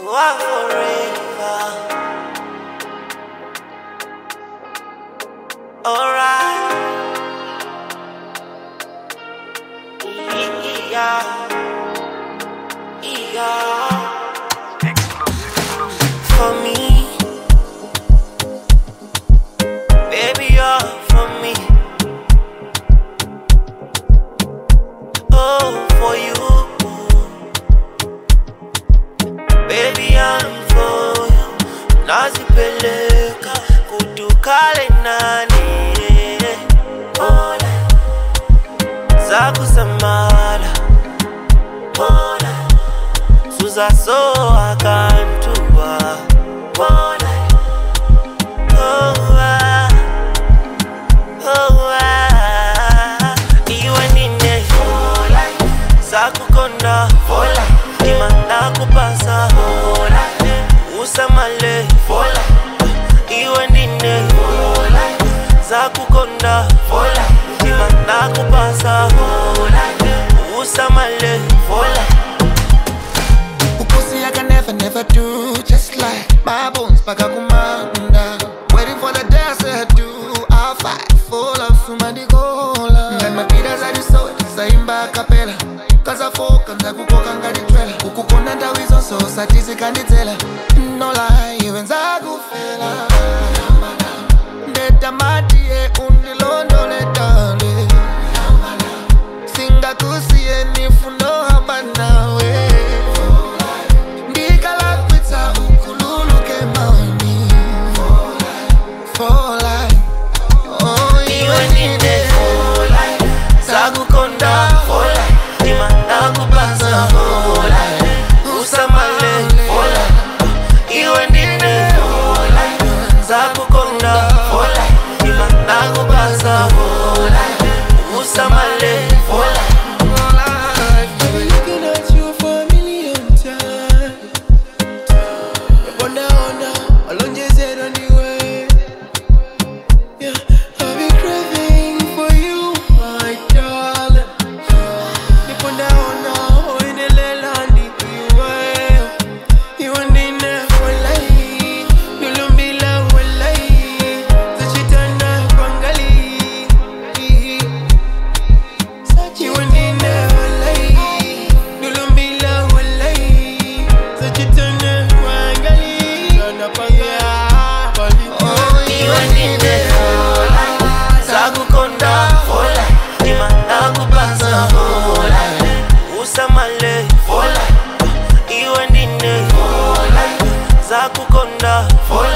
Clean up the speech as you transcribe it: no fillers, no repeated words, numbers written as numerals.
forever. Alright. Yeah. For me, baby, you're for me. Oh, for you, baby, I'm for you. Nazipeleka kutukale nani. Hola, zakusamala. Hola, Suza so akantua. Hola, iwe nine. Hola, zakukonda. Hola, ima nakupasa. Hola, usamale. Hola, iwe nine. Hola, zakukonda. Hola, ima nakupasa. Hola, usamale. Hola. Pussy I can never do. Just like my bones back kumanda. Waiting for the day I said do. I'll fight for love sumandi gola. And my beaters are the soul. Saimba capella. Cause I folk and I kukoka ngadi trailer. Kukukona ndawizo so satizi kanditela. No lie, even zagu fela. Deta matie undilondo letale. Singa kusiye nifundo hamba nawe. Zakukonda.